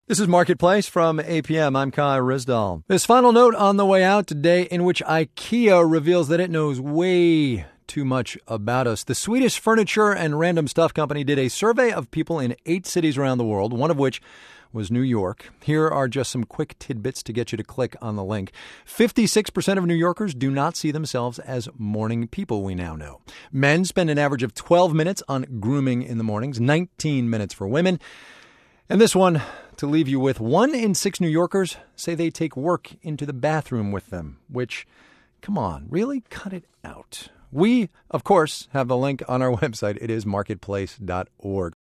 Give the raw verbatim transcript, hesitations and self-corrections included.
This is Marketplace from A P M. I'm Kai Risdall. This final note on the way out today, in which IKEA reveals that it knows way too much about us. The Swedish furniture and random stuff company did a survey of people in eight cities around the world, one of which was New York. Here are just some quick tidbits to get you to click on the link. fifty-six percent of New Yorkers do not see themselves as morning people, we now know. Men spend an average of twelve minutes on grooming in the mornings, nineteen minutes for women. And this one, to leave you with, one in six New Yorkers say they take work into the bathroom with them, which, come on, really cut it out. We, of course, have the link on our website. It is marketplace dot org.